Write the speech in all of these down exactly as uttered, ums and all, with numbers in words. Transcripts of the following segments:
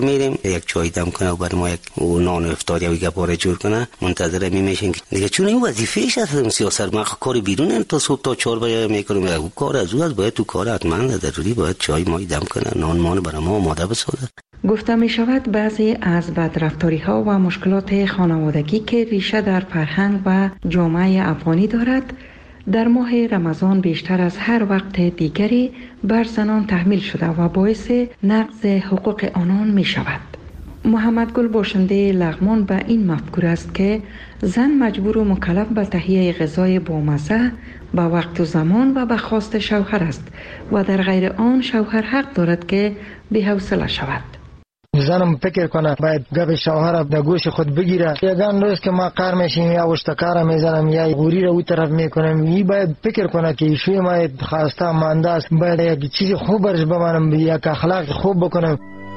میریم یک چای دم کنه و برای ما یک نان افطار یا یک گپاره جور کنه، منتظر میمیشیم دیگه، چون این وظیفه‌اش است سیاست. ما کار بیرون تا صبح تا چهار بجه میکنیم، او کار از او است، باید تو کار حتما ضروری باید چای مای دم کنه، نان مان برای ما آماده بسازه. گفته می شود بعضی از بدرفتاری ها و مشکلات خانوادگی که ریشه در فرهنگ و جامعه افغانی دارد در ماه رمضان بیشتر از هر وقت دیگری بر زنان تحمیل شده و باعث نقض حقوق آنان می شود. محمد گل باشنده لغمان به این مفکور است که زن مجبور و مکلف به تهیه غذای بامزه به وقت و زمان و به خواست شوهر است و در غیر آن شوهر حق دارد که بی‌حوصله شود. زنم فکر کنه باید گپ شوهر در گوش خود بگیره. یگان روز که ما کار میشیم یا اشتکار میزنم یا غوری رو اون طرف میکنم، این باید فکر کنه که ایشوی ما خواسته مانده است، باید یک چیز خوب برش بمانم، یک اخلاق خوب بکنم.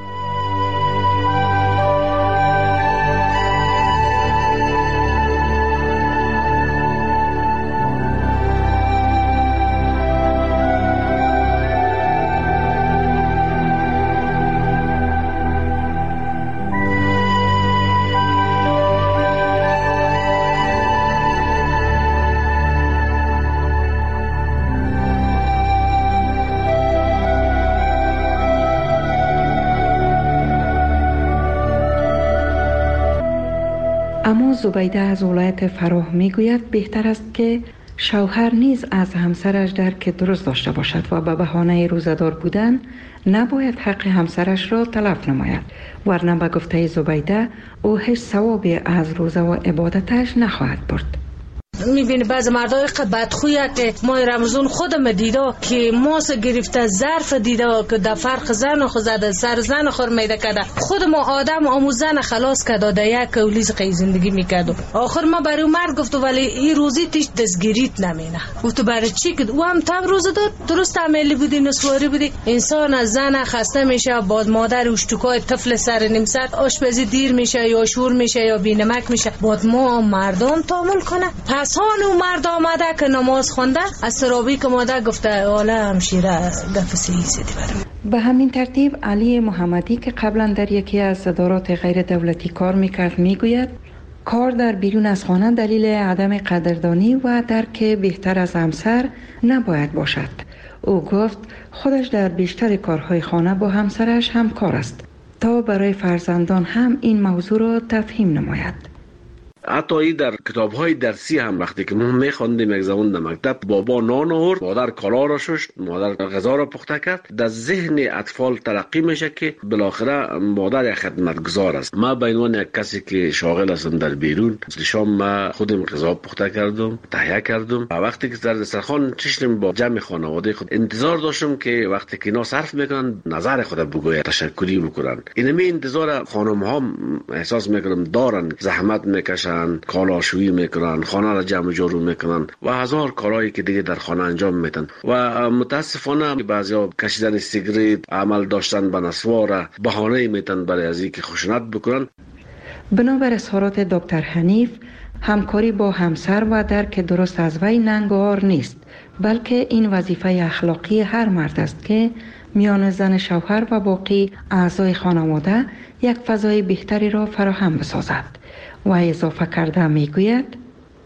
اما زبیده از ولایت فراه میگوید بهتر است که شوهر نیز از همسرش درک درست داشته باشد و به بهانه روزه‌دار بودن نباید حق همسرش را تلف نماید، ورنه به گفته زبیده او هیچ ثوابی از روزه و عبادتش نخواهد برد. میبینی بعض مردای بدخویه که ما رمضان خودم دیده که ماس گرفته ظرف دیده که در فرق زن خود زده سر زن خور میده کده، خود ما آدم آموزن خلاص کده در یک کولیز قی زندگی میکدو. آخر ما برای مرد گفتو ولی این روزی تیش دستگیریت نمینه. گفتو برای چی که او هم تب روزه داد درست عملی بودی نسواری بودی. انسان از زن خسته میشه، بعد مادر اشتکای طفل سر نیم ساعت آشپزی دیر میشه یا شور میشه یا بینمک میشه، بعد ما مردم تحمل کنه. پس هانو مرد آمده که نماز خونده از سرابی که مادر گفته والا همشیره گفت سیدی برم. به همین ترتیب علی محمدی که قبلا در یکی از ادارات غیر دولتی کار میکرد میگوید کار در بیرون از خانه دلیل عدم قدردانی و درک بهتر از همسر نباید باشد. او گفت خودش در بیشتر کارهای خانه با همسرش همکار است تا برای فرزندان هم این موضوع را تفهیم نماید. حتی ای در کتاب‌های درسی هم وقتی که ما می‌خواندیم یک زمان در مکتب، بابا نان آورد، مادر کالا را شست، مادر غذا را پخته کرد، در ذهن اطفال تلقی میشه که بالاخره مادر یک خدمتگزار است. ما به عنوان یک کسی که شاغل هستم در بیرون، شام ما خودم غذا پخته کردم، تهیه کردم. وقتی که در دسترخوان نشستیم با جمع خانواده خود، انتظار داشتم که وقتی که اینا صرف میکنن نظر خود بگوید، تشکری بکنن. اینمی انتظار خانم‌ها احساس میکنم دارن، زحمت میکشن، کالاشویی میکنن، خانه را جمع جارو میکنن و هزار کارهایی که دیگه در خانه انجام میدن و متاسفانه بعضیا کشیدن سیگریت، عمل داشتن به نسوار بهانه میتن برای از اینکه خشونت بکنن. بنابر اظهارات دکتر حنیف، همکاری با همسر و درک درست از وی ننگار نیست، بلکه این وظیفه اخلاقی هر مرد است که میان زن شوهر و باقی اعضای خانواده یک فضای بهتری را فراهم بسازد. و اضافه کرده میگوید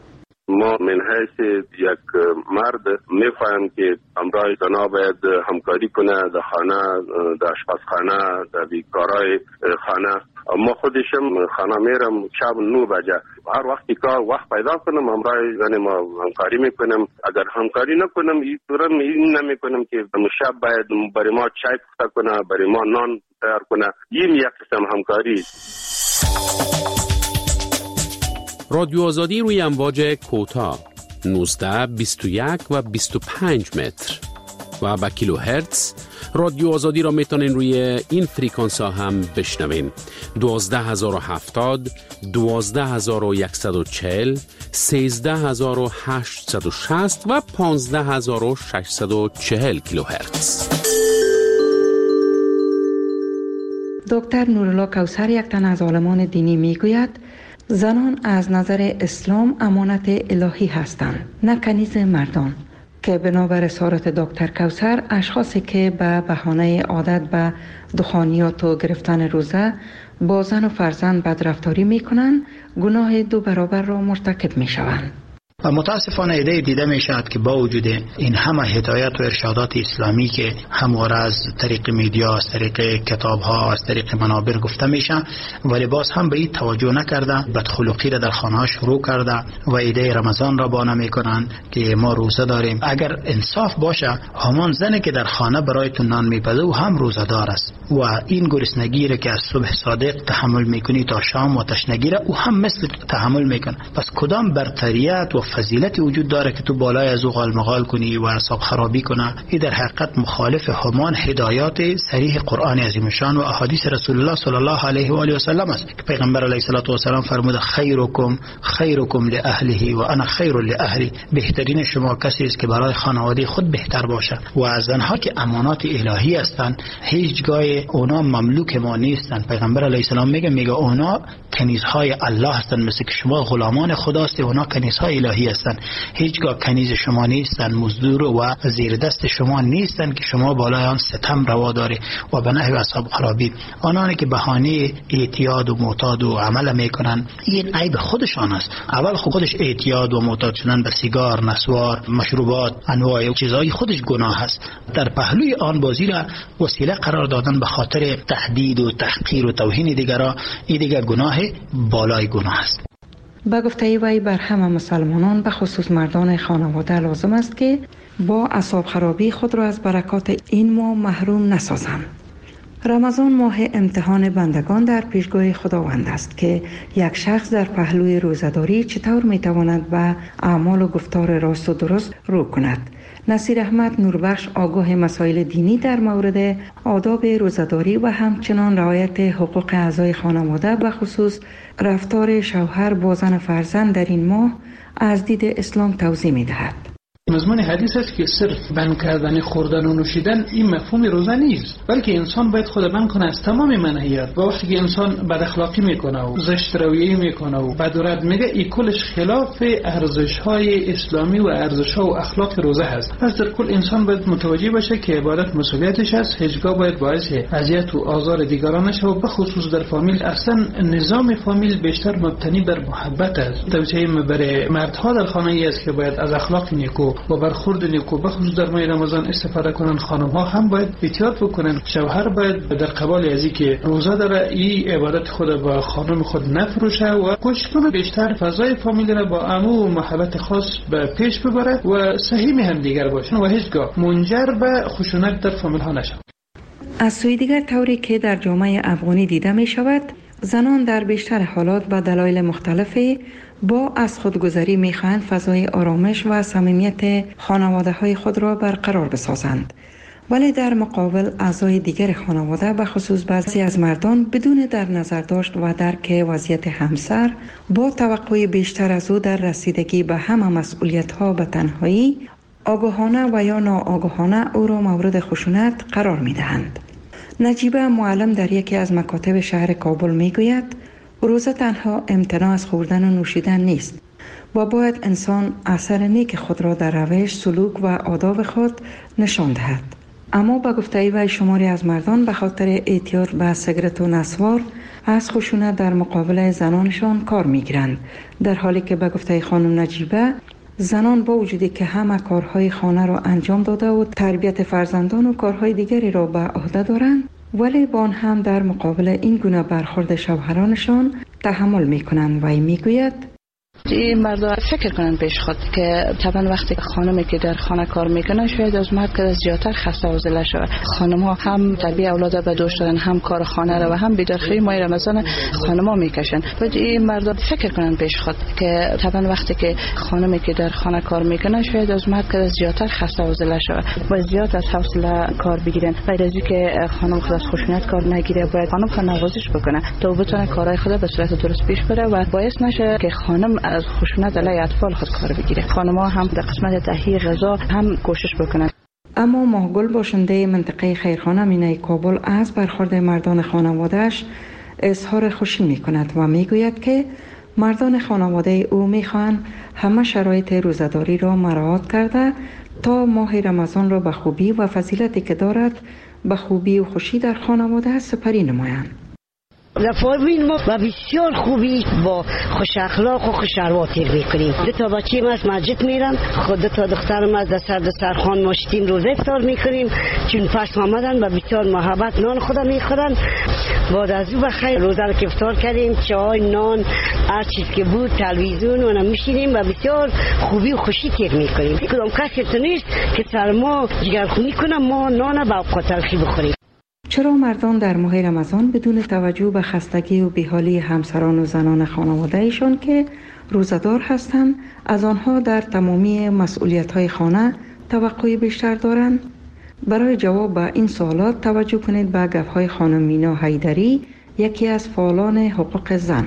ما من حیث یک مرد میفهم که همراه زنا باید همکاری کنه در خانه، در آشپزخانه، در کارهای خانه. ما خودشم خانه میرم شب نو بجه، هر وقتی کار وقت پیدا کنم همراه زن ما همکاری میکنم. اگر همکاری نکنم این طورم این نمیکنم که شب باید برای ما چای پخته کنه، برای ما نان تیار کنه. این یک قسم همکاری. رادیو آزادی روی امواج کوتاه نوزده، بیست و یک و بیست و پنج متر و با کیلو هرتز. رادیو آزادی را میتونین روی این فریکانس ها هم بشنوین: دوازده هزار و هفتاد، دوازده هزار و صد و چهل، سیزده هزار و هشتصد و شصت و پانزده هزار و ششصد و چهل کیلو هرتز. دکتر نورالله کوثر، یک تن از عالمان دینی، میگوید زنان از نظر اسلام امانت الهی هستند، نه کنیز مردان. که بنابر اسارت دکتر کوثر اشخاصی که به بهانه عادت به دخانیات و گرفتن روزه با زن و فرزند بدرفتاری میکنن گناه دو برابر را مرتکب میشوند. و متاسفانه ایده دیده می شود که با وجود این همه هدایت و ارشادات اسلامی که همواره از طریق میدیا، از طریق کتاب ها، از طریق منابر گفته میشه، ولی باز هم به این توجه نکرده، بدخلقی را در خانه ها شروع کرده و ایده رمضان را بانه میکنن که ما روزه داریم. اگر انصاف باشه همان زنی که در خانه برایتون نان میپزه و هم روزه دار است و این گرسنگی را که از صبح صادق تحمل میکنی تا شام و تشنگی را او هم مثل تحمل میکنه. پس کدام برتریت و فضیلتی وجود داره که تو بالای از او غالمغال کنی و اعصاب خرابی کنه؟ این در حقیقت مخالف همان هدایات صریح قرآن عظیم شان و احادیث رسول الله صلی الله علیه و آله و سلم است که پیغمبر علیه الصلاه و السلام فرموده خیرکم خیرکم لاهله و انا خیر لاهلی. بهترین شما کسی است که برای خانواده خود بهتر باشه. و از زنها که امانات الهی هستند هیچگاه اونا مملوک ما نیستند. پیغمبر علیه السلام میگه میگه اونا کنیزهای الله هستند، مثل که شما غلامان خداست، اونا کنیزهای الهی هستند. هیچگاه کنیز شما نیستند، مزدور و زیر دست شما نیستند که شما بالای آن ستم روا داری و به نحو اصحاب خرابی. آنانی که بهانه اعتیاد و معتاد و عمل میکنن این عیب خودشان است. اول خودش اعتیاد و معتاد شدن به سیگار، نسوار، مشروبات، انواع چیزهای خودش گناه است. در پهلوی آن بازی را وسیله قرار دادن به خاطر تهدید و تحقیر و توهین دیگران، این دیگر گناه بالای گناه است. با گفته وی بر همه مسلمانان به خصوص مردان خانواده لازم است که با اعصاب خرابی خود را از برکات این ماه محروم نسازند. رمضان ماه امتحان بندگان در پیشگاه خداوند است که یک شخص در پهلوی روزه‌داری چطور میتواند به اعمال و گفتار راست و درست رو کند. نصیر احمد نوربخش آگاه مسائل دینی در مورد آداب روزه‌داری و همچنان رعایت حقوق اعضای خانواده به خصوص رفتار شوهر با زن فرزند در این ماه از دید اسلام توضیح می‌دهد. مضمون حدیث است که صرف بند کردن خوردن و نوشیدن این مفهوم روزه نیست، بلکه انسان باید خود بند کنه از تمام منهیات. و وقتی که انسان بد اخلاقی میکنه و زشت رویه میکنه و بد و رد میگه، این کلش خلاف ارزش های اسلامی و ارزش ها و اخلاق روزه هست. پس در کل انسان باید متوجه باشه که عبادت مسئولیتش است، هیچگاه باید باعث اذیت و آزار دیگران نشه و به خصوص در فامیل. اصلا نظام فامیل بیشتر مبتنی بر محبت است. توصیه برای مردها در خانه ای است که باید از اخلاق نیکو و برخورد نیکو به خصوص در ماه رمضان استفاده کنن. خانم ها هم باید احتیاط بکنن. شوهر باید در قبال از اینکه روزه داره این عبادت خود با خانم خود نفروشه و کوشش کنه بیشتر فضای فامیل را با امو و محبت خاص به پیش ببره و صحیح هم دیگر باشن و هیچگاه منجر به خشونت در فامیل ها نشه. از سوی دیگر طوری که در جامعه افغانی دیده می شود، زنان در بیشتر حالات به دلایل مختلفی با از خودگذری می‌خواهند فضای آرامش و صمیمیت خانواده‌های خود را برقرار بسازند، ولی در مقابل اعضای دیگر خانواده به خصوص بعضی از مردان بدون در نظر داشت و درک وضعیت همسر با توقع بیشتر از او در رسیدگی به همه مسئولیت‌ها به تنهایی آگاهانه و یا ناآگاهانه او را مورد خشونت قرار می‌دهند. نجیبه معلم در یکی از مکاتب شهر کابل می‌گوید روزه تنها امتناع از خوردن و نوشیدن نیست و باید انسان اثر نیک خود را در روش، سلوک و آداب خود نشان دهد. اما با گفته وی شماری از مردان به خاطر اعتیاد به سیگرت و نسوار از خشونت در مقابل زنانشان کار میگیرند، در حالی که به گفته خانم نجیبه زنان با وجودی که همه کارهای خانه را انجام داده و تربیت فرزندان و کارهای دیگری را به عهده دارند، ولی با آن هم در مقابل این گونه برخورد شوهرانشان تحمل میکنند. و این میگوید این مردا فکر کنن پیش خود که طبعا وقتی خانمی که در خانه کار میکنه شاید از مرد که زیادتر خسته و زله شده. خانم ها هم تربیت اولاد به دوش دارن، هم کار خانه را و هم بیدارخوری ماه رمضان خانم ها میکشن. باید این مردا فکر کنن پیش خود که طبعا وقتی که خانمی که در خانه کار میکنه شاید از مرد که زیادتر خسته و زله شده. باید زیاد از حوصله کار بگیرن. غیر از اینکه خانم خود از خشونت کار نگیره، باید خانم خود نوازش بکنه تا بتونه کارهای خود به صورت درست پیش بره و باعث نشه که خانم از خشونت علیه اطفال خود کار بگیره. خانم‌ها هم در قسمت تهیه غذا هم کوشش بکنن. اما ماهگل باشنده منطقه خیرخانه مینای کابل از برخورد مردان خانواده‌اش اظهار خوشی می‌کند و می‌گوید که مردان خانواده او میخواهند همه شرایط روزه‌داری را مراعات کرده تا ماه رمضان را به خوبی و فضیلتی که دارد به خوبی و خوشی در خانواده سپری نمایند. لفاوین ما با بسیار خوبی با خوش اخلاق و خوش ارواتیر میکنیم. دو تا بچه ما از مسجد میرن، خود دو تا دخترم از دستر دسترخوان ناشتیم روزه افطار میکنیم، چون پس آمدن و بسیار محبت نان خدا میخورن. بعد از او بخیر روزه رو که افطار کردیم، چای، نان، هر چیز که بود، تلویزیون و نمیشینیم و بسیار خوبی و خوشی تیر میکنیم. کدام کسی تو نیست که سر ما جگرخونی کنه ما نان با اوقات تلخی بخوریم. چرا مردان در ماه رمضان بدون توجه به خستگی و بیحالی همسران و زنان خانواده‌ایشان که روزه‌دار هستند از آنها در تمامی مسئولیت‌های خانه توقع بیشتر دارند؟ برای جواب به این سوالات توجه کنید به گفت‌های خانم مینا حیدری، یکی از فعالان حقوق زن.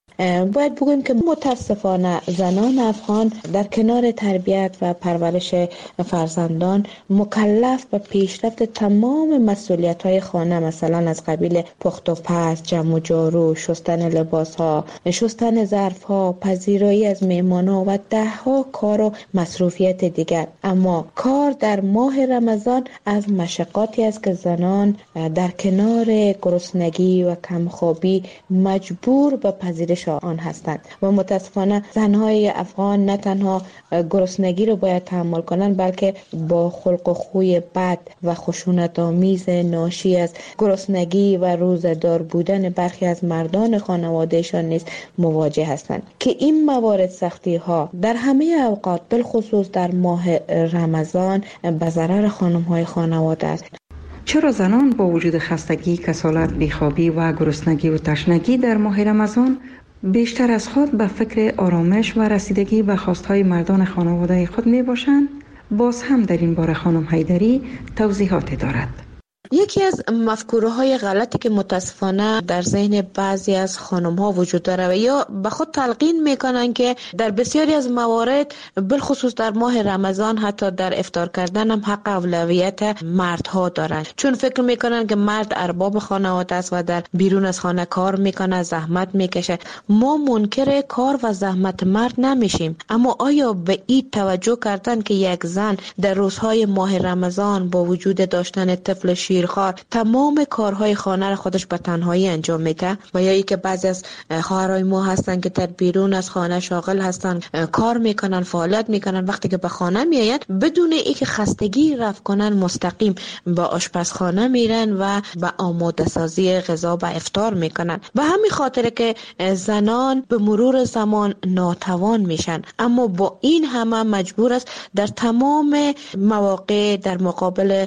باید بگوییم که متاسفانه زنان افغان در کنار تربیت و پرورش فرزندان مکلف به پیشرفت تمام مسئولیت‌های خانه، مثلا از قبیل پخت و پز، جمع و جارو، شستن لباس‌ها، شستن ظرف‌ها، پذیرایی از مهمان‌ها و ده‌ها کار و مصروفیت دیگر. اما کار در ماه رمضان از مشقاتی است که زنان در کنار گرسنگی و کمخوابی مجبور به پذیرش آن هستند و متاسفانه زنهای افغان نه تنها گرسنگی رو باید تحمل کنند، بلکه با خلق و خوی بد و خشونت آمیز ناشی از گرسنگی و روزه‌دار بودن برخی از مردان خانوادهشان نیز مواجه هستند که این موارد سختی ها در همه اوقات بالخصوص در ماه رمضان به ضرر خانم های خانواده است. چرا زنان با وجود خستگی، کسالت، بیخوابی و گرسنگی و تشنگی در ماه رمضان بیشتر از خود به فکر آرامش و رسیدگی به خواستهای مردان خانواده خود می باشند؟ باز هم در این باره خانم حیدری توضیحاتی دارد. یکی از مفکوره های غلطی که متاسفانه در ذهن بعضی از خانم ها وجود داره و یا به خود تلقین میکنن که در بسیاری از موارد بالخصوص در ماه رمضان حتی در افطار کردن هم حق اولویت مردها دارن، چون فکر میکنن که مرد ارباب خانواده است و در بیرون از خانه کار میکنه، زحمت میکشه. ما منکر کار و زحمت مرد نمیشیم، اما آیا به این توجه کردن که یک زن در روزهای ماه رمضان با وجود داشتن طفل شیرخوار تمام کارهای خانه را خودش به تنهایی انجام میده؟ و یا ای که بعضی از خواهرای ما هستن که در بیرون از خانه شاغل هستن، کار میکنن، فعالیت میکنن، وقتی که به خانه میآیند بدون اینکه خستگی رفع کنن مستقیم به آشپزخانه میرن و به آماده سازی غذا و افطار میکنن. به همین خاطر که زنان به مرور زمان ناتوان میشن، اما با این همه مجبور است در تمام مواقع در مقابل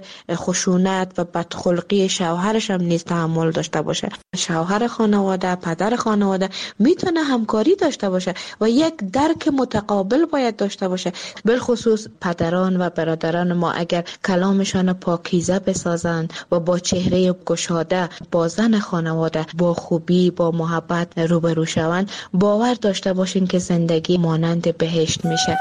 خشونت و بدخلقی شوهرش هم نیز تحمل داشته باشه. شوهر خانواده، پدر خانواده میتونه همکاری داشته باشه و یک درک متقابل باید داشته باشه. بالخصوص پدران و برادران ما اگر کلامشان پاکیزه بسازند و با چهره گشاده با زن خانواده با خوبی، با محبت روبرو شوند، باور داشته باشین که زندگی مانند بهشت میشه.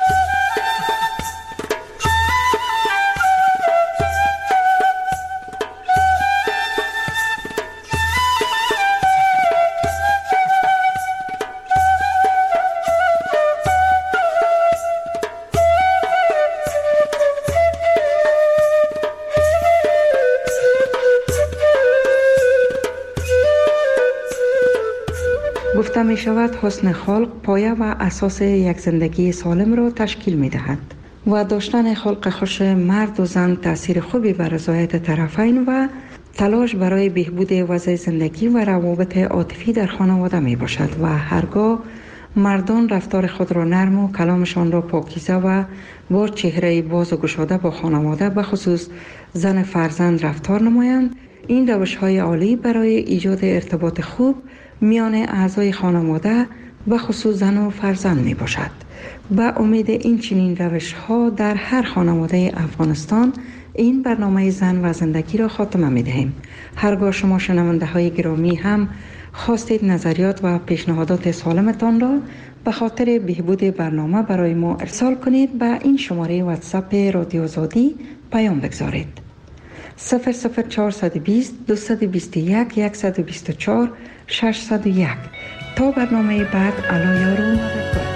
گفته می شود حسن خلق پایه و اساس یک زندگی سالم را تشکیل می دهد و داشتن خلق خوش مرد و زن تأثیر خوبی بر رضایت طرفین و تلاش برای بهبود وضع زندگی و روابط عاطفی در خانواده می باشد و هرگاه مردان رفتار خود را نرم و کلامشان را پاکیزه و با چهره باز و گشاده با خانواده به خصوص زن فرزند رفتار نمایند، این روش های عالی برای ایجاد ارتباط خوب میان اعضای خانواده و خصوص زن و فرزند می باشد. با امید این چنین روش ها در هر خانواده افغانستان این برنامه زن و زندگی را خاتمه می دهیم. هرگاه شما شنونده های گرامی هم خواستید نظریات و پیشنهادات سالمتان را به خاطر بهبود برنامه برای ما ارسال کنید. به این شماره واتساپ رادیو آزادی پیام بگذارید: صفر صفر چهارصد و بیست دویست و بیست و یک صد و بیست و چهار ششصد و یک. تا تا برنامه بعد الا یارو مدد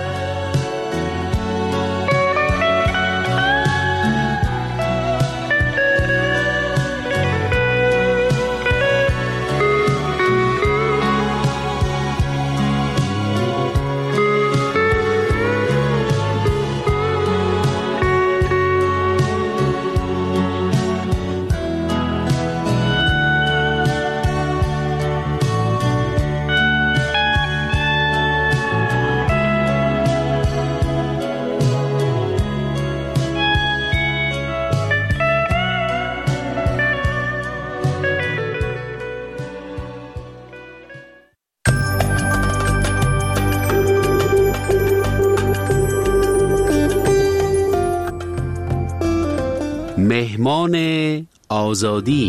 مهمان آزادی.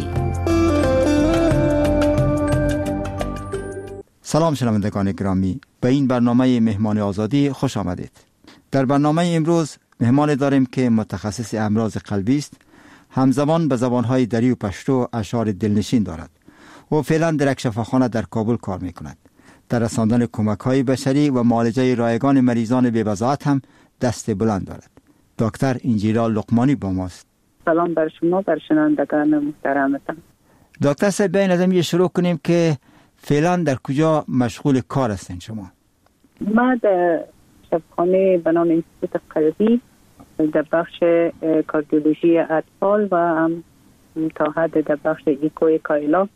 سلام شنوندگان گرامی، به این برنامه مهمان آزادی خوش آمدید. در برنامه امروز مهمان داریم که متخصص امراض قلبی است، همزمان به زبانهای دری و پشتو اشعار دلنشین دارد و فعلا در یک شفاخانه در کابل کار می کند. در رساندن کمک‌های بشری و معالجه رایگان مریضان بی‌وضاحت هم دست بلند دارد. دکتر انجیلا لقمانی با ماست. سلام بر شما، بر شنوندگان محترمتان. دکتر صاحب، بیاین از این شروع کنیم که فعلا در کجا مشغول کار هستین شما؟ ما در شفاخانه به نام انستیتوت قلبی در بخش کاردیولوژی اطفال و هم تا حد در بخش ایکوی کایلا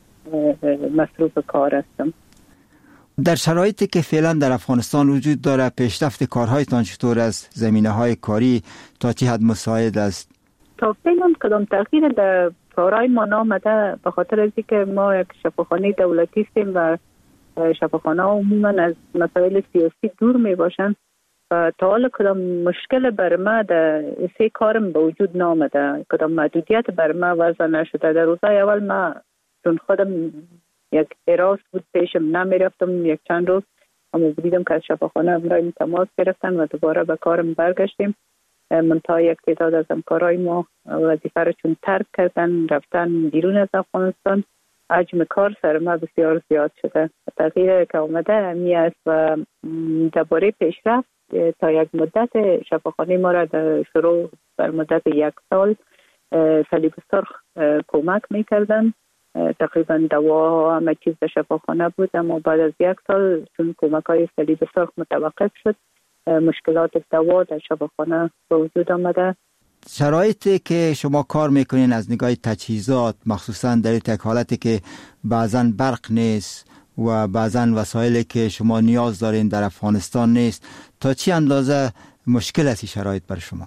مصروف کار هستم. در شرایطی که فعلا در افغانستان وجود داره، پیشرفت کارهایتان چطور از زمینه های کاری تا چه حد مساعد است؟ تا فعلا کدام تغییر در کارهای ما نامده، به خاطر از اینکه ما یک شفاخانه دولتی هستیم و شفاخانه عموما از مسائل سیاسی دور می باشند و تا حالا کدام مشکل بر ما در سه کارم به وجود نامده، کدام محدودیت بر ما وضع نشده. در روزهای اول ما چون خودم یک اراس بود پیشم نمی رفتم یک چند روز، اما دیدم که از شفاخانه امرای تماس گرفتن و دوباره به کارم برگشتیم. منتها یک تعداد از همکارای ما وظیفه را چون ترک کردن رفتن بیرون از افغانستان، حجم کار سر ما بسیار زیاد شده. تغییر که آمده همی است و درباره پیشرفت تا یک مدت شفاخانه ما را در شروع بر مدت یک سال صلیب سرخ کمک میکردن. تقریبا دوا همه چیز در شفاخانه بود، اما بعد از یک سال چون کمک های صلیب سرخ متوقف شد، مشکلات دوا در شفاخانه به وجود آمده. شرایطی که شما کار میکنین از نگاه تجهیزات، مخصوصا در یک حالتی که بعضا برق نیست و بعضا وسایلی که شما نیاز دارین در افغانستان نیست، تا چی اندازه مشکل است شرایط بر شما؟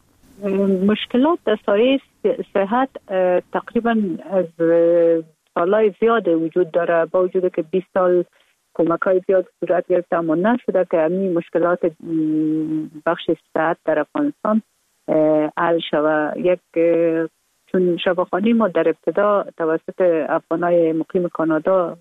مشکلات در سایه صحت تقریبا از سالهای زیاد وجود داره، با وجود که بیست سال کمک های زیاد صورت گرفته اما نشده که همین مشکلات بخش صحت در افغانستان حل شود. یک چون شفاخانه ما در ابتدا توسط افغانای مقیم کانادا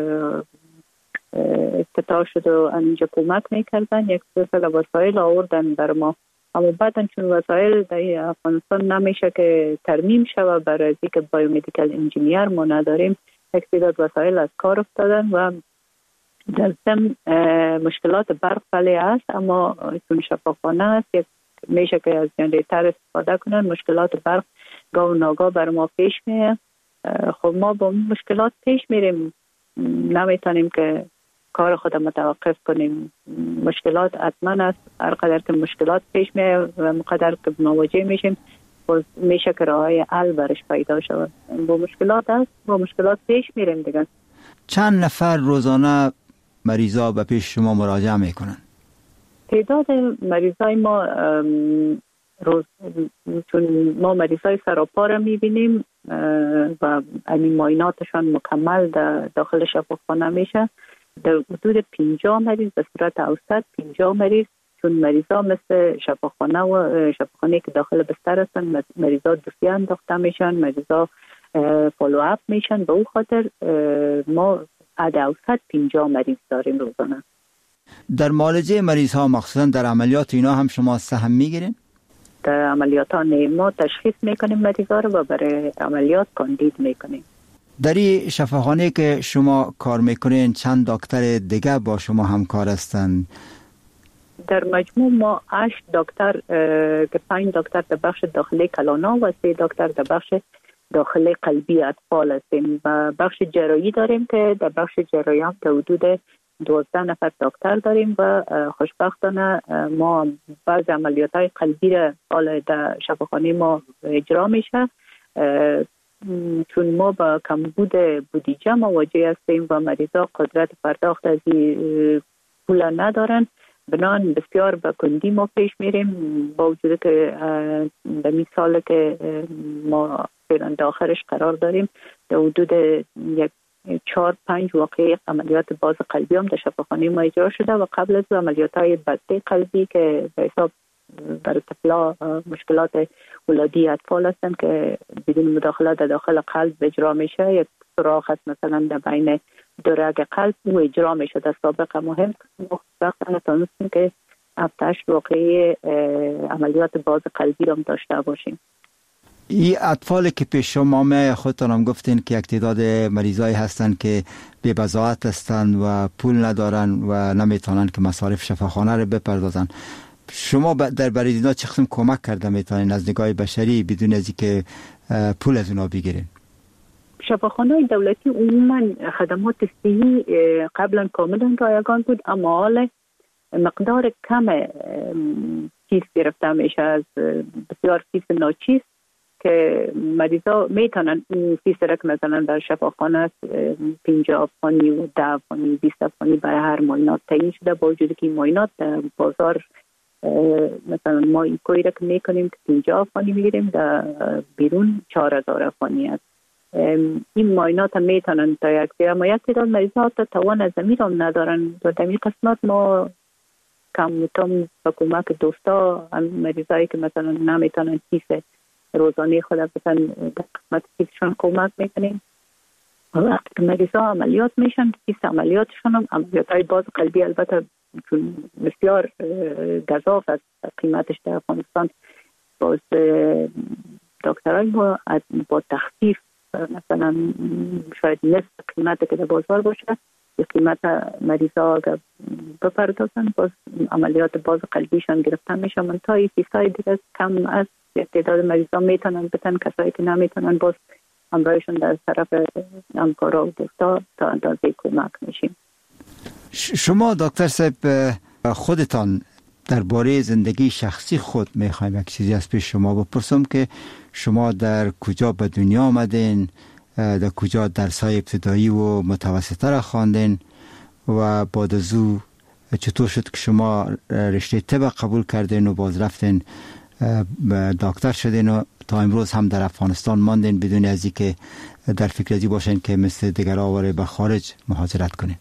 افتتاح شد و اینجا کمک میکردن، یک سلسله وسایل آوردن بر ما، اما بعدا چون وسایل در افغانستان نمیشه که ترمیم شود برای اینکه بایومدیکال انجینیر ما نداریم، یک تعداد وسایل از کار افتادن و در ضمن مشکلات برق بله است، اما چون شفاخانه است یک میشه که از جنریتر استفاده کنن، مشکلات برق گاه و ناگاه بر ما پیش میه. خب ما با مشکلات پیش میریم، نمیتونیم که کار خود متوقف کنیم. مشکلات حتما است، هر قدر که مشکلات پیش میه و مقدر که مواجه میشیم میشه که راههای حل برش پیدا شود. با مشکلات است، با مشکلات پیش میریم دیگه. چند نفر روزانه مریضا به پیش شما مراجعه میکنن؟ تعداد مریضای ما روز چون ما مریضای سراپا را میبینیم و همین معایناتشان مکمل در داخل شفاخانه میشه، در حدود پنجاه مریض به صورت اوسط، پنجاه مریض، چون مریضا مثل شفاخانه و شفاخانه که داخل بستر هستن، مریضا دوسیه انداخته میشن، مریضا فالو اپ میشن، به اون خاطر ما عد اوسط پنجاه مریض داریم روزانه. در معالجه مریض ها مخصوصا در عملیات اینا هم شما سهم میگیرین؟ در عملیات ها نه، ما تشخیص میکنیم مریض ها رو و برای عملیات کاندید میکنیم. در این شفاخانه که شما کار میکنین چند دکتر دیگه با شما همکار هستند؟ در مجموع ما هشت دکتر که پنج دکتر در بخش داخلی کلانا و سه دکتر در بخش داخلی قلبی اطفال هستیم و بخش جراحی داریم که در بخش جراحی هم تا حدود دوازده نفر دکتر داریم و خوشبختانه ما بعض عملیات های قلبی را حالا در شفاخانه ما اجرا میشه، چون ما با کمبود بودجه مواجه هستیم و مریضا قدرت پرداخت از پول ندارن، بنان بسیار به کندی ما پیش میریم با وجود که به این سال که ما فعلا داخلش قرار داریم در حدود یک چهار پنج واقعی عملیات باز قلبی هم در شفاخانه ما اجرا شده و قبل از عملیات های بسته قلبی که به حساب برای طفلا مشکلات ولادی اطفال هستند که بدون مداخله در داخل قلب اجرا میشه، یک سوراخ هست مثلا در بین دو رگ قلب و اجرا میشه. در سابقه مهم وقتا تانستیم که هفتش واقعی عملیات باز قلبی رو داشته باشیم. این اطفالی که پیش شما می خودتان هم گفتین که یک تعداد مریضایی هستند که بی بضاعت هستند و پول ندارن و نمیتونن که مصارف شفاخانه رو بپردازن. شما در برای اینا چه قسم کمک کرده میتونین از نگاه بشری بدون از اینکه پول از اونا بگیرین؟ شفاخانه دولتی عموما خدمات صحی قبلا کاملا رایگان بود، اما حال مقدار کم چیز گرفته میشه از بسیار فیس ناچیز که مریضا میتونن این فیس رک مثلا در شفاخانه پنجاه افغانی و ده افغانی بیست افغانی برای هر معاینات تعیین شده، با وجود که این معاینات در بازار مثلا ما این کوی رک میکنیم که پنجاه افغانی میگیریم، در بیرون چهار هزار افغانی است. این معاینات هم میتونن تا یک بیر، اما یک تعداد مریضا تا توان از زمین هم ندارن و در این قسمت ما کم تام با کمک دوستا هم مریضایی که مثلا نمیتونن کیف روزانه خود مثلا در قسمت کیفشون کمک میکنیم. وقتی که مریضا عملیات میشن کیف عملیاتشون هم عملیات های باز قلبی البته چون بسیار گزاف است قیمتش در افغانستان، باز دکترای ما با تخفیف مثلا شاید نصف قیمت که در بازار باشه به قیمت مریضا اگر بپردازن باز عملیات باز قلبیشان گرفتن میشه. من تا این فیسای دیگه کم از تعداد مریضا میتونن بتن، کسایی که نمیتونن باز همراهشون در طرف همکارا و دوستا تا اندازه کمک میشیم. شما دکتر صاحب خودتان درباره زندگی شخصی خود میخوایم یک چیزی از پیش شما بپرسم که شما در کجا به دنیا آمدین، در کجا درس‌های ابتدایی و متوسطه را خواندین و بعد از او چطور شد که شما رشته طب قبول کردین و باز رفتین دکتر شدین و تا امروز هم در افغانستان ماندین بدون از اینکه در فکر ازی باشین که مثل دیگرها واره به خارج مهاجرت کنین؟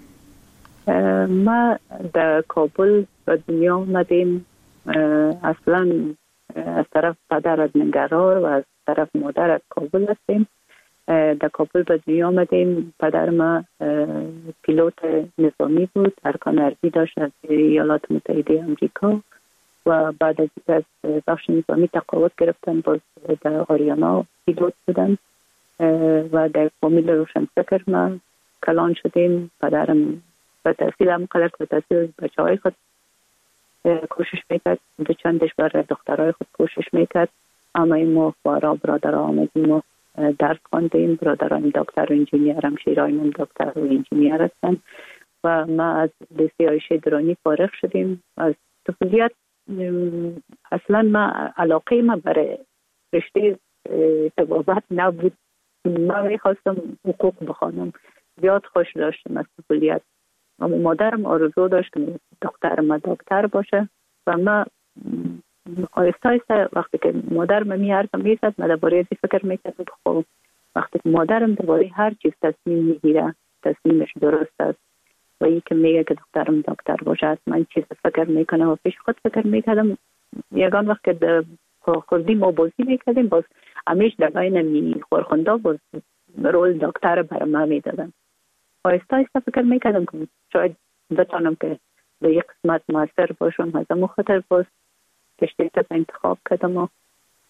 ما در کابل به دنیا آمدیم، اصلا از طرف پدر از ننگرهار و از طرف مادر از کابل هستیم. در کابل به دنیا آمدیم. پدر ما پیلوت نظامی بود، ارکان ارضی داشت از ایالات متحده آمریکا و بعد از از بخش نظامی تقاعد گرفتن، باز در آریانا پیلوت بودن و در فامیل روشنفکر ما کلان شدیم. پدرم به تحصیل هم قدر که تحصیل بچه های خود کوشش میکرد، دو چندش برای دخترهای خود کوشش میکرد، اما این ما بارا برادر آمدیم و درس خواندیم. برادران دکتر و انجینیر هم شیراییم دکتر و انجینیر هستن و ما از لیسه عایشه درانی فارغ شدیم. از طفولیت اصلا ما علاقه ما برای رشته طبابت نبود، ما میخواستم حقوق بخوانم، زیاد خوش داشتم از طفولیت. اما مادرم آرزو داشت که دختر ما دکتر باشه و ما آیسته آیسته وقتی که مادرم می حرفم میزد من درباره ازی فکر میکردم. خب وقتی که مادرم درباره هر چیز تصمیم میگیره تصمیمش درست است و ای که میگه که دخترم دکتر باشه من چیز فکر میکنم و پیش خود فکر میکردم. یگان وقت که خوردیم ما بازی میکردیم باز همیش در بین می خورخونده باز رول دکتر برای ما میدادم. آیسته آیسته فکر میکردم که شاید بتانم که به یک قسمت موثر باشم. از امو خاطر باز رشته طب انتخاب کردم و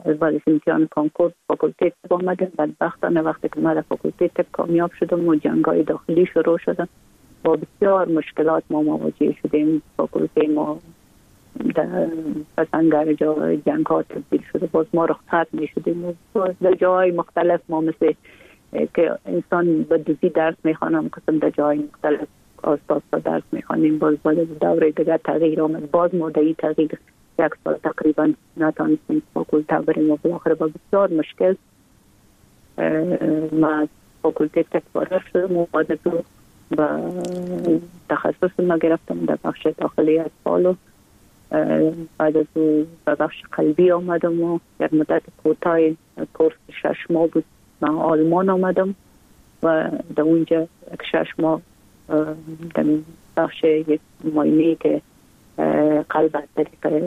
بعد از امتحان کنکور فاکولته طب آمدیم. بدبختانه وقتی که من در فاکولته طب کامیاب شدم و جنگ‌های داخلی شروع شدن، با بسیار مشکلات ما مواجه شدیم. فاکولته ما در پسنگر جای جنگ ها تبدیل شده، باز ما رخصت می شدیم. باز در جای مختلف ما مثل که انسان به دوزی درس می خوانم قسم در جای مختلف آستاز درس می خوانیم. باز باید دوره دیگر تغییر آمد، باز مدعی تغییر یک سال تقریبا نتانستیم فاکولته بریم و بالاخره با بسیار مشکل ما از فاکولته طب فارغ شدم و بعد از و تخصص ما گرفتم در بخش داخلی اطفال و بعد از او به بخش قلبی آمدم و یک مدت کوتاه کورس شش ماه بود من آلمان آمدم و در اونجا یک شش ماه در بخش یک معاینه که قلب از طریق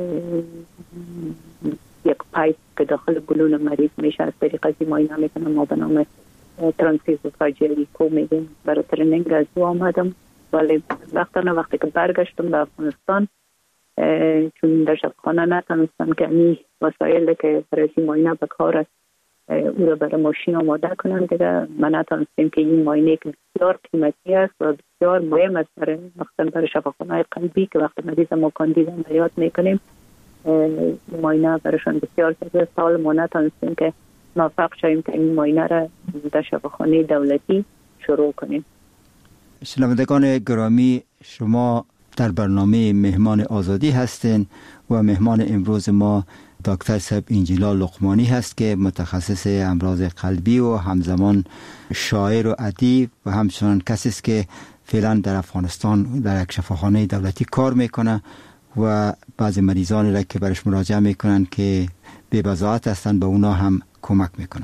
یک پایپ که داخل بلون مریض میشه از طریق از این معاینه میکنم، ما به نام ترانسفیوژن کو میگیم. برای ترنینگ از او آمدم، ولی وقتا وقتی که برگشتم به افغانستان چون در شفاخانه نتونستم که این وسایل که برای این معاینه به کار است او را برای ماشین آماده کنم دیگه. من نتونستیم که این معاینه که بسیار قیمتی است و بسیار مهم است برای مثلا برای شفاخانه قلبی که وقتی مریض ما کاندید عملیات میکنیم معاینه برایشان بسیار زیاده. سال ما نتونستیم که موفق شویم که این معاینه را در شفاخانه دولتی شروع کنیم. شنوندگان گرامی، شما در برنامه مهمان آزادی هستین و مهمان امروز ما دکتر صاحب انجیلا لقمانی هست که متخصص امراض قلبی و همزمان شاعر و ادیب و همچنان کسی است که فعلا در افغانستان در یک شفاخانه دولتی کار میکنه و بعضی مریضان را که برش مراجعه میکنن که بی بضاعت هستن به اونا هم کمک میکنه.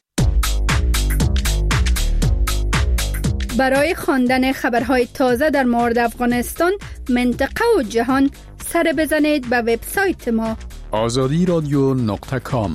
برای خواندن خبرهای تازه در مورد افغانستان، منطقه و جهان سر بزنید به وبسایت ما آزادی رادیو نقطه کام.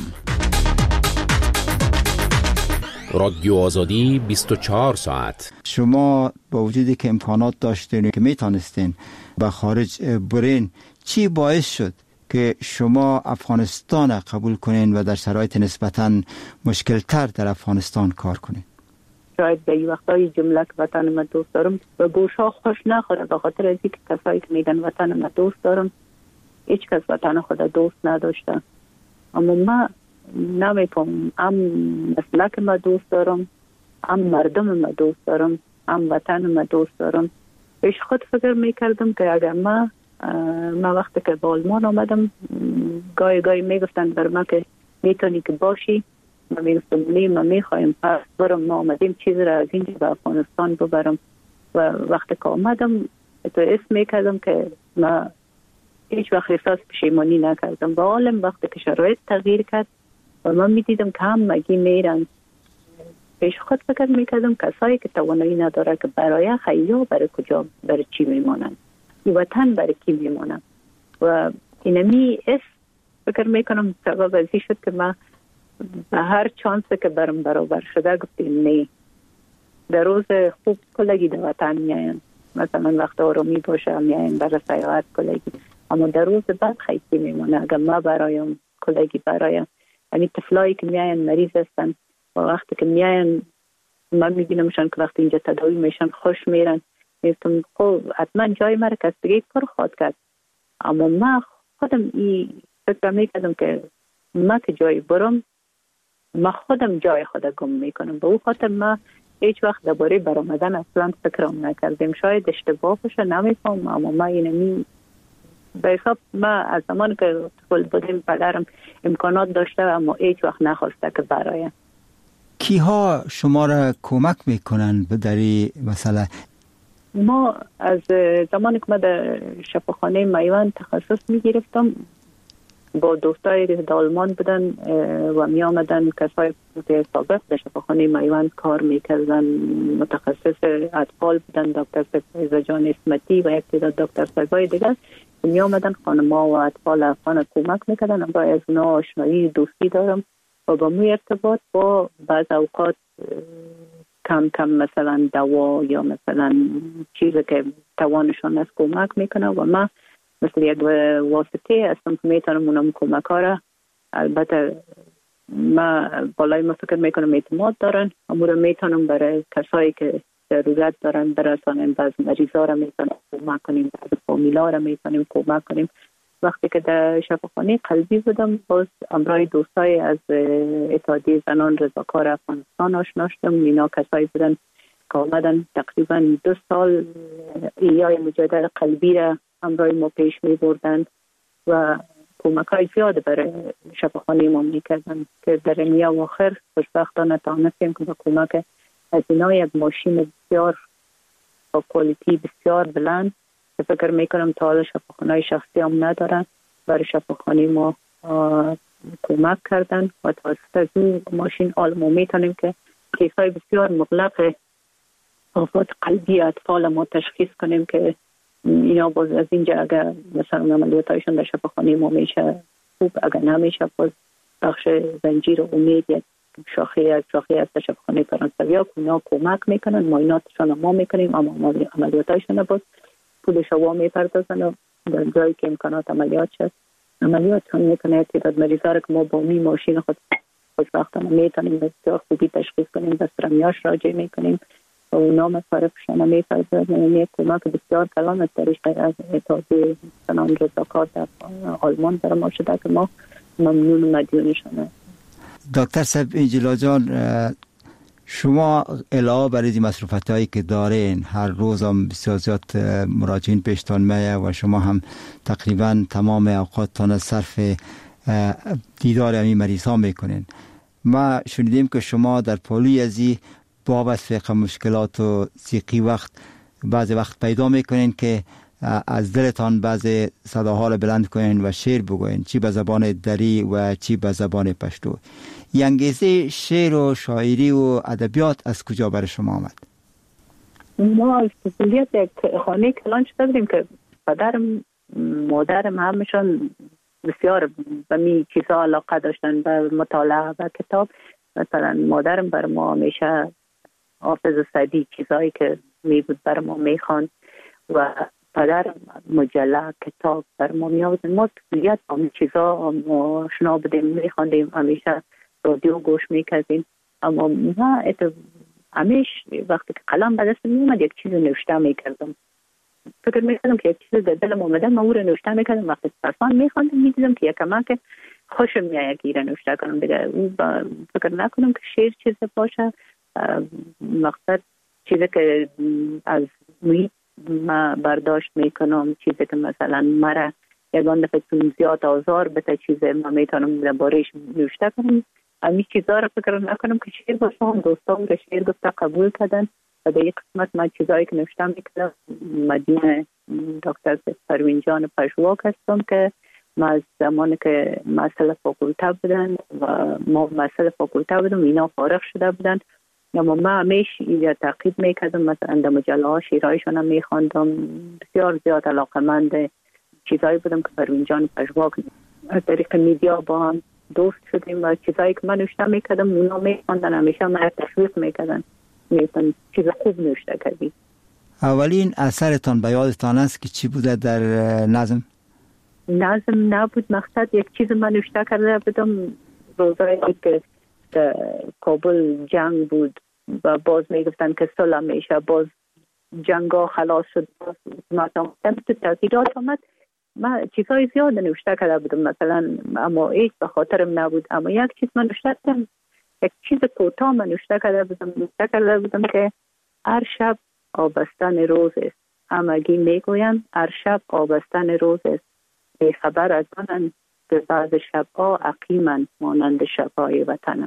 رادیو آزادی بیست و چهار ساعت. شما با وجودی که امکانات داشتین که میتونستین به خارج برین، چی باعث شد که شما افغانستان قبول کنین و در شرایط نسبتاً مشکلتر در افغانستان کار کنین؟ شاید به این وقتای جمله که وطن ما دوست دارم و گوشا خوش نخوره، به خاطر از اینکه کسایی که میگن وطن ما دوست دارم هیچ کس وطن خود دوست نداشته. اما ما نمیفهم، هم مسلک ما دوست دارم، هم مردم ما دوست دارم، هم وطن ما دوست دارم. پیش خود فکر میکردم که اگر ما ما وقتی که با آلمان آمدم گاهی گاهی میگفتن بر ما که میتونی که باشی، ما میگفتم نه ما میخوایم پس برم، ما آمدیم چیز را از اینجا به افغانستان ببرم. و وقتی که آمدم تو اسم میکردم که ما هیچ وقت احساس پشیمانی نکردم. با عالم وقتی که شرایط تغییر کرد و من میدیدم که هم مگی میرن، پیش خود فکر میکردم کسایی که توانایی نداره که برای خیلی برای کجا برای چی میمانند، وطن برای کی میمانند. و اینمی اس فکر میکنم سبب ازی شد که من به هر چانسی که برم برابر شده گفتیم نه. در روز خوب کلگی در وطن میاین، مثلا وقت آرامی باشه میاین برای سیاحت کلگی، اما در روز بعد خیلی میمونه. اگر ما برایم کلگی برایم، یعنی طفلایی که میاین مریض هستن و وقتی که میاین من میبینمشان که وقتی اینجا تداوی میشن خوش میرن، میگم خب حتما جای مرا کس دیگه پر خواهد کرد. اما من خودم این فکر میکردم که ما که جای برم ما خودم جای خود گم میکنم. به او خاطر ما هیچ وقت درباره برآمدن اصلا فکرم نکردیم. شاید اشتباه باشه نمیفهم، اما ما اینمی به حساب ما از زمان که طفل بودیم پدرم امکانات داشته اما هیچ وقت نخواسته که برایم. کیها شما را کمک میکنن به دری مثلا؟ ما از زمانی که ما در شفاخانه میوان تخصص میگرفتم با دوستایی که در آلمان بودن و می آمدن کسای که سابق در شفاخانه میوان کار میکردن، متخصص اطفال بودن، دکتر سیفایزه جان اسمتی و یک تعداد دکتر سیفای دیگر می آمدن خانم‌ها و اطفال افغان کمک میکردن. با از اونا آشنایی دوستی دارم و با می ارتباط با بعض اوقات کم کم مثلا دوا یا مثلا چیزی که توانشان از کمک میکنه و ما مثل یک واسطه هستم که میتونم اونم کمک ها را البته ما بالای ما فکر میکنم اعتماد دارن، اما رو میتونم برای کسایی که ضرورت دارن برسانیم. بعض مریضا را میتونیم کمک کنیم، بعض فامیلا را میتونیم کمک کنیم. وقتی که در شفاخانه قلبی بودم باز امرای دوستای از اتحادیه زنان رضاکار افغانستان آشنا شدم. اینا کسایی بودن که آمدن تقریبا دو سال ایای مجادل قلبی را امرای ما پیش می بردن و کمک های زیاد برای شفاخانه ما می کردن که در نیمه آخر خوشبختانه تانستیم که با کمک از اینا یک ماشین بسیار با کوالیتی بسیار بلند که فکر میکنم تا حالا شفاخانه های شخصی هم ندارن برای شفاخانه ما کمک کردن و توسط از این ماشین حال ما میتونیم که کیس های بسیار مغلق آفات قلبی اطفال ما تشخیص کنیم که اینا باز از اینجا اگر مثلا عملیاتایشون در شفاخانه ما میشه خوب، اگر نمیشه باز بخش زنجیر امید یک شاخه از شاخه از شفاخانه فرانسویا که اینا کمک میکنن، معایناتشون ما میکنیم اما عملیاتایشون باز پول شوا میپردازن و در جایی که امکانات عملیات شد عملیاتشون میکنه. تعداد مریضا که ما با می ماشین خود خوشبختانه میتونیم بسیار خوبی تشخیص کنیم، بس رمیاش راجع میکنیم و اونا مصارفشان میپردازن. یعنی کمک بسیار کلان از طریق از اتحادیه زنان رضاکار در آلمان در ما شده که ما ممنون و مدیونشانه. دکتر صاحب انجلا جان، شما علاوه بر این مصروفات هایی که دارین هر روز هم بسیار زیاد مراجعین پیشتان میه و شما هم تقریبا تمام اوقاتتان صرف دیدار همین مریض ها میکنین. ما شنیدیم که شما در پالوی ازی با وصف مشکلات و ضیقی وقت بعضی وقت پیدا میکنین که از دلتان بعضی صداها را بلند کنین و شعر بگوین، چی به زبان دری و چی به زبان پشتو. این انگیزه شعر و شاعری و ادبیات از کجا برای شما آمد؟ ما از کلیت یک خانه کلان شده بودیم که پدرم مادرم همشان بسیار به می چیزا علاقه داشتن، به مطالعه و کتاب. مثلا مادرم بر ما همیشه حافظ صدی چیزایی که می بود بر ما می خواند و پدر مجله کتاب بر ما می آوردن. ما کلیت همین چیزا آشنا بودیم، می خواندیم، همیشه رادیو گوش می کردیم. اما ما همیش وقتی که قلم به دست می اومد یک چیز نوشته می کردم. فکر می کردم که یک چیز در دلم اومده من او رو نوشته می کردم. وقتی پرسان می خواندم می دیدم که یک کمک خوشم میاد که ایره نوشته کنم. دیگه اون فکر نکنم که شعر چیز باشه، مقصد چیزی که از محیط ما برداشت میکنم، چیزی که مثلا مرا یگان دفعه چون زیاد آزار بده چیزی ما میتونم درباره‌اش نوشته کنم. همین چیزا رو فکر نکنم که شعر باشه. هم دوستان که شعر گفته قبول کردن و در یک قسمت من چیزایی که نوشته میکردم مدینه دکتر پروین جان پژواک هستم که ما از زمانی که مسئله فاکولته بودن و ما مسئله فاکولته بودم اینا فارغ شده بودن، اما ما همیشه یا تعقیب میکردم. مثلا در مجله ها شیرایشون هم میخواندم. بسیار زیاد علاقمند چیزایی بودم که پروین جان پژواک از طریق میدیا با هم دوست شدیم و چیزایی که من نوشته میکردم اونا میخواندن، همیشه من تشویق میکردن، میگفتن چیز خوب نوشته کردی. اولین اثرتان به یادتان است که چی بوده در نظم؟ نظم نبود، مقصد یک چیز من نوشته کرده بودم روزایی که کابل جنگ بود و باز میگفتن که صلح میشه، باز جنگ ها خلاص شد، باز حکومت تو تغییرات آمد. من چیزهای زیاد نوشته کرده بودم مثلا، اما هیچ به خاطرم نبود. اما یک چیز من نوشته کردم، یک چیز کوتاه من نوشته کرده بودم نوشته کرده بودم که هر شب آبستن روز است، همگی میگویند هر شب آبستن روز است، بی خبر از آنند که بعض شبها عقیمند مانند شبهای وطنم.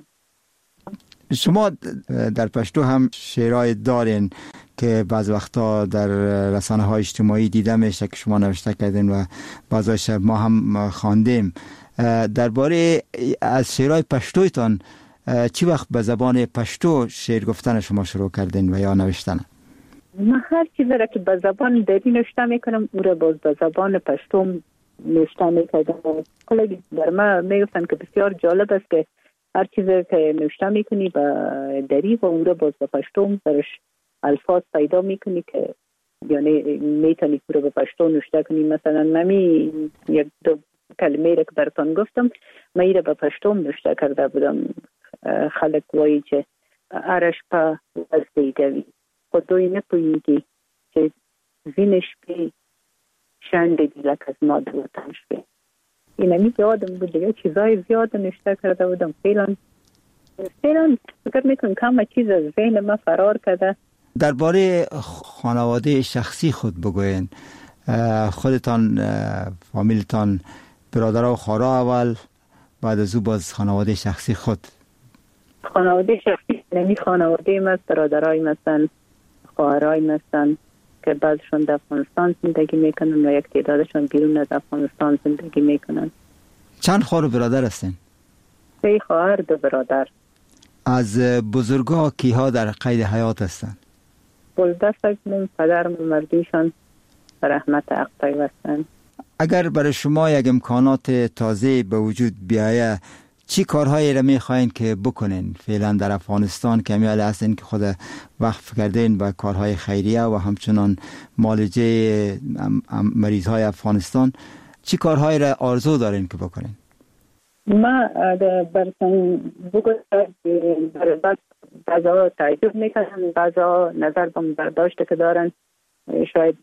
شما در پشتو هم شعرهای دارین که بعض وقتا در رسانه های اجتماعی دیده میشه که شما نوشته کردین و بعضیش ما هم خواندیم. درباره از شعرهای پشتویتان چی وقت به زبان پشتو شعر گفتن شما شروع کردین و یا نوشتن؟ من هر چیزی را که به زبان دری نوشته میکنم او را باز به زبان پشتو نوشته میکردم. کلی در ما میگفتن که بسیار جالب است که هر چیزی که نوشته میکنی به دری و اون را باز به پشتو درش الفاظ پیدا میکنی که یعنی میتونی او را به پشتو نوشته کنی. مثلا نمی یک دو کلمه را که براتون گفتم من ایره به پشتوم نوشته کرده بودم. خلق وایی که ارش پا از دیگوی خودوی نپوییگی که زینش بی شند دیلک از ما دوتنش بی. این همی یادم بود دیگه چیزای زیاد نوشته کرده بودم. فعلا فعلا فکر میکنم کم چیز از ذهن ما فرار کرده. درباره خانواده شخصی خود بگوین. خودتان، فامیلتان، برادرها و خواهرها اول، بعد از او باز خانواده شخصی خود. خانواده شخصی نمی خانواده ما برادرای مثلا خواهرای مثلا که بعضشون در افغانستان زندگی میکنن و یک تعدادشون بیرون از افغانستان زندگی میکنن. چند خواهر و برادر هستین؟ سه خواهر دو برادر. از بزرگا کیها در قید حیات هستن؟ بلده سگمون پدرم مردیشان رحمت حق پیوستن. اگر برای شما یک امکانات تازه به وجود بیایه چی کارهایی را میخواین که بکنین؟ فعلا در افغانستان کمیال هستین که خود وقف کردین به کارهای خیریه و همچنان معالجه مریض های افغانستان. چی کارهایی را آرزو دارین که بکنین؟ ما برسن بگوید بعضا تعجب میکنن، بعضا نظر بم برداشت که دارن، شاید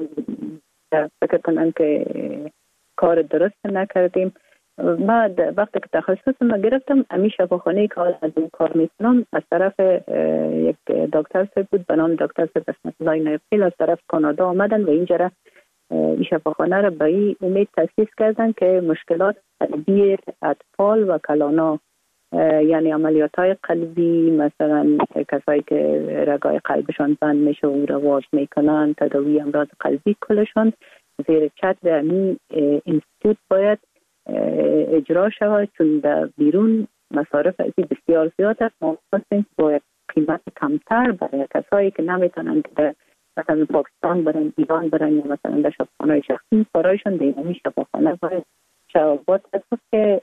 فکر کنن که کار درست نکردیم. ما وقتی که تخصص ما گرفتم امی شفاخانه که از این کار میکنم از طرف یک دکتر صاحب بود به نام دکتر صاحب اسمت الله نایبخیل از طرف کانادا آمدن و اینجا را این شفاخانه را به این امید تاسیس کردن که مشکلات قلبی اطفال و کلانا، یعنی عملیات های قلبی، مثلا کسایی که رگای قلبشان بند میشه و رواج میکنن، تداوی امراض قلبی کلشان زیر چتر این اینستیتوت باید اجرا شود، چون در بیرون مصارف ازی بسیار زیاد است. ما خواستیم با قیمت کمتر برای کسایی که نمیتونن که مثلا پاکستان برن، ایران برن یا مثلا در شفاخانه شخصی برایشان دیگه شفاخانه باید شوابات هست که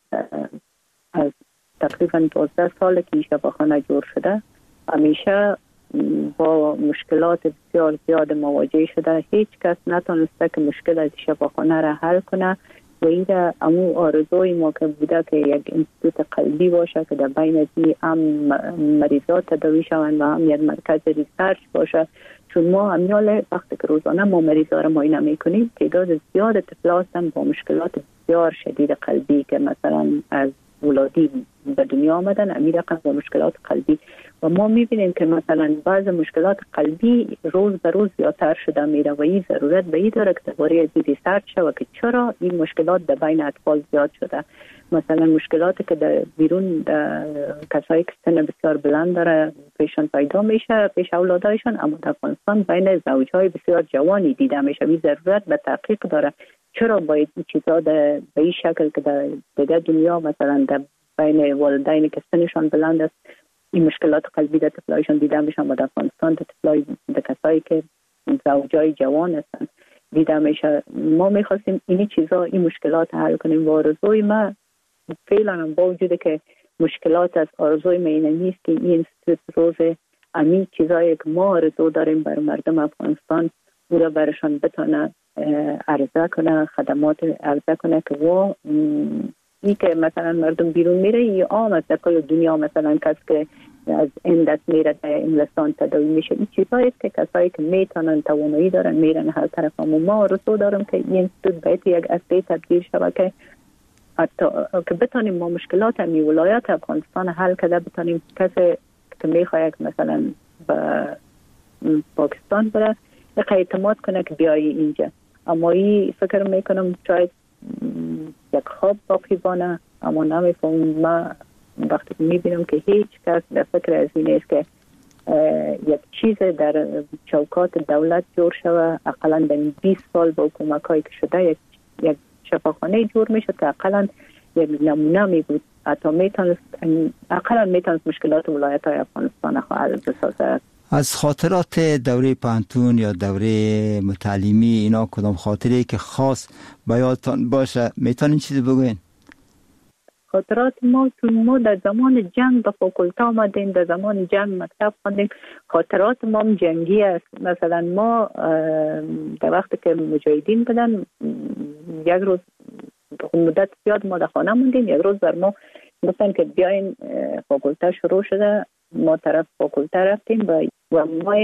از تقریبا دوازده سال که این شفاخانه جور شده همیشه با مشکلات بسیار زیاد مواجه شده. هیچ کس نتونسته که مشکل از شفاخانه را حل کنه و این را امو آرزوی ما که بوده که یک اینستیتوت قلبی باشه که در بین ازی هم مریضات تداوی شوند و هم یک مرکز ریسرچ باشه، چون ما همیال وقتی که روزانه ما مریضا را معاینه میکنیم تعداد زیاد طفلا هستن با مشکلات بسیار شدید قلبی که مثلا از ولادی به دنیا آمدن، امیر رقم با مشکلات قلبی و ما میبینیم که مثلا بعض مشکلات قلبی روز به روز زیادتر شده میره و این ضرورت به این داره که درباره از ریسرچ شود که چرا این مشکلات در بین اطفال زیاد شده. مثلا مشکلاتی که در بیرون در کسایی که سن بسیار بلند داره پیشان پیدا میشه پیش اولادایشان، اما در افغانستان بین زوجهای بسیار جوانی دیده میشه. این ضرورت به تحقیق داره چرا باید این چیزا به این شکل که در دیگه دنیا مثلا در بین والدین که سنشان بلند است این مشکلات قلبی در طفلایشان دیده میشن و در افغانستان در طفلای در کسایی که زوجای جوان هستن دیده میشه. ما میخواستیم این چیزا این مشکلات حل کنیم و آرزوی ما فعلا هم با وجود که مشکلات از آرزوی ما اینه نیست که این اینستیتوت روز امی چیزایی که ما آرزو داریم بر مردم افغانستان او را برشان بتانه عرضه کنه، خدمات عرضه کنه که و این که مثلا مردم بیرون میره یا عام است در کل دنیا، مثلا کس که از اندت میره در انگلستان تداوی میشه، این چیزایی که کسایی که میتونن توانایی دارن میرن هر طرف. اما ما رسو دارم که این اینستیتوت باید یک اصلی تبدیل شود که حتی که بتانیم ما مشکلات همی ولایت افغانستان حل کرده، بتانیم کسی که میخواه مثلا به پاکستان بره اعتماد کنه که بیایی اینجا. اما این فکر میکنم شاید یک خواب باقی بانه، اما نمیفهم. ما وقتی میبینم که هیچ کس در فکر از این است که یک چیز در چوکات دولت جور شوه، اقلا در بیست سال با حکومت هایی که شده یک, یک شفاخانه جور میشد که اقلا یک نمونه می بود، حتی میتونست اقلا میتونست مشکلات ولایت های افغانستان حل بسازد. از خاطرات دوره پانتون یا دوره متعلیمی اینا کدام خاطره که خاص به یادتان باشه میتونین چیزی بگوین؟ خاطرات ما چون ما در زمان جنگ به فاکولته آمدیم، در زمان جنگ مکتب خواندیم، خاطرات ما هم جنگی است. مثلا ما در وقتی که مجاهدین بودن یک روز مدت زیاد ما در خانه موندیم. یک روز بر ما گفتن که بیاین فاکولته شروع شده، ما طرف فاکولته رفتیم و و ما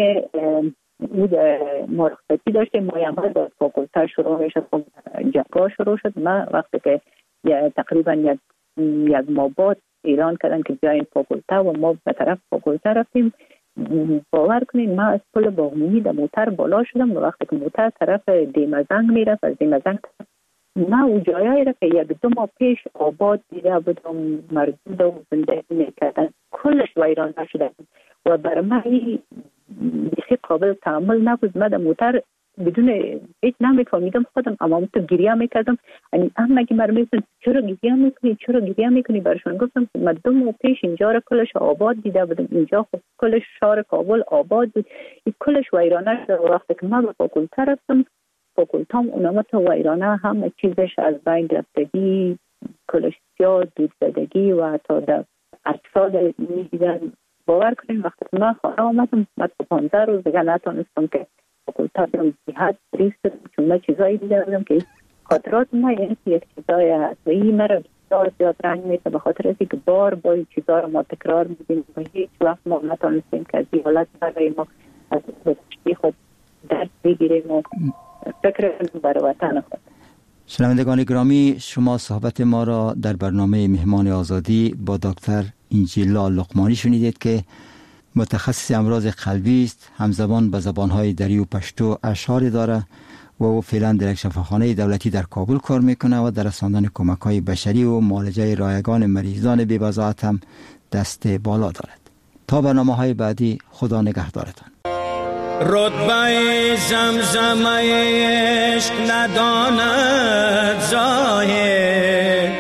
ما رخصتی داشتیم. ما هم از فاکولته شروع میشد، جبهه شروع شد. ما وقتی که تقریبا یک یک ماه بعد اعلان کردن که بیاین فاکولته و ما به طرف فاکولته رفتیم، باور کنین ما از پل باغمونی در موتر بالا شدم و وقتی که موتر طرف دیمزنگ میرفت، از دیمزنگ ما او جایی را که یک دو ماه پیش آباد دیده بودم، مردود و زندگی میکردن، کلش ویران شده و برای من بیخی قابل تعامل نبود. من در موتر بدون هیچ نمیفهمیدم خودم، اما تو گریه میکردم. یعنی اما اگه مرا میگفتن چرا گریه میکنی چرا گریه میکنی برشون گفتم که من دو ماه پیش اینجا را کلش آباد دیده بودم، اینجا خب کلش شهر کابل آباد بود، این کلش ویرانه شده. وقتی که من به فاکولته رفتم، فاکولتام اونمت ویرانه، همه چیزش از بین رفتگی، کلش سیاه، دود زدگی و حتی در اجساد میدیدن. باور کنیم وقتی که من خانه آمدم، من تا پانزده روز دیگه نتونستم که فاکولته برم جهت ریست، چون من چیزایی دیده بودم که خاطرات ما یعنی یک چیزای هستویی مرا بسیار زیاد رنج میده، به خاطر اینکه بار با این چیزا رو ما تکرار میدیم و هیچ وقت ما نتونستیم که از این حالت برای ما از گذشته خود درس بگیریم و فکر برای وطن خود. شنوندگان گرامی، شما صحبت ما را در برنامه مهمان آزادی با دکتر انجیلا لقمانی شنیدید که متخصص امراض قلبی است، همزبان به زبانهای دری و پشتو اشعار داره و او فعلا در یک شفاخانه دولتی در کابل کار میکنه و در رساندن کمک‌های بشری و معالجه رایگان مریضان بی‌وضاحت هم دست بالا دارد. تا برنامه‌های بعدی، خدا نگهدارتان. رتبه زمزمه عشق نداند ظاهر،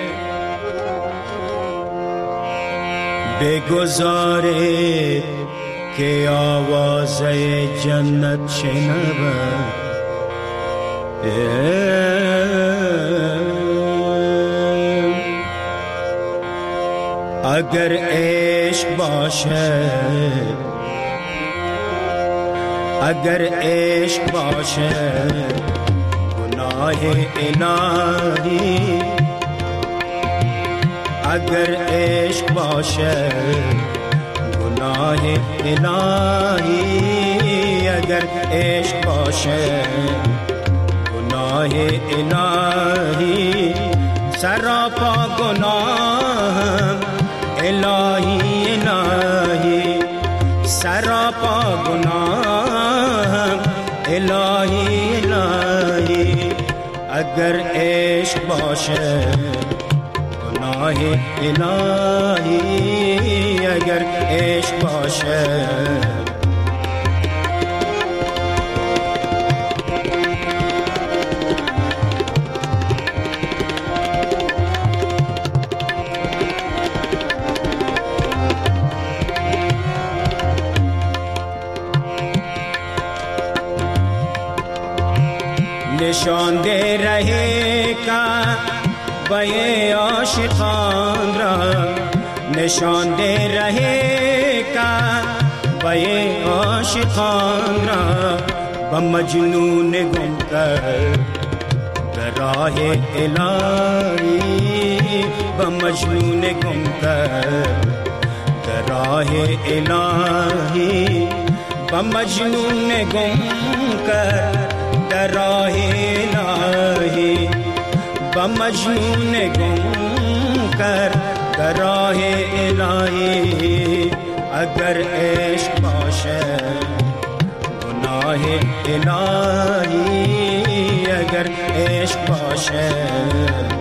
بگذارید که آواز جنت شنود. اگر عشق باشد، اگر عشق باشد گناه الهی، اگر عشق باشد گناه الهی، اگر عشق باشد گناه الهی، سراپا گناه الهی الهی، سراپا گناه الهی الهی، اگر عشق باشد گناه الهی، اگر عشق باشد. نشان دے رہے کا بے عاشقان را، نشان دے رہے کا بے عاشقان را، بمجنون گم کر براہ الہی، بمجنون گم کر براہ الہی، بمجنون گم کر راہ الہی، بمجنون گم کر راہ الہی، اگر عشق باشد گناہ الہی، اگر عشق باشد.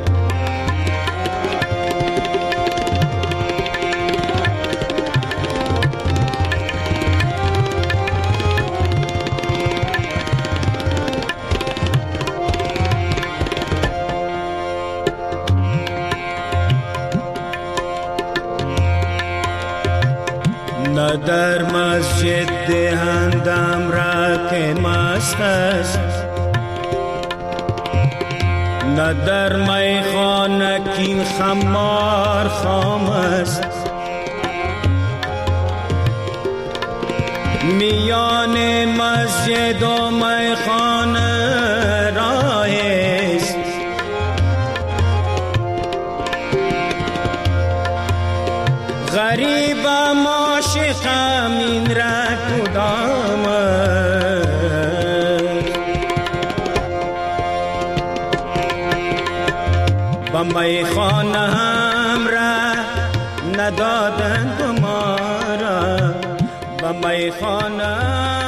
در مسجد دهندم را که مست است، نه در میخانه کین خمار خام است، میان مسجد و میخانه راه است، میخانه هم ره ندادند ما را به میخانه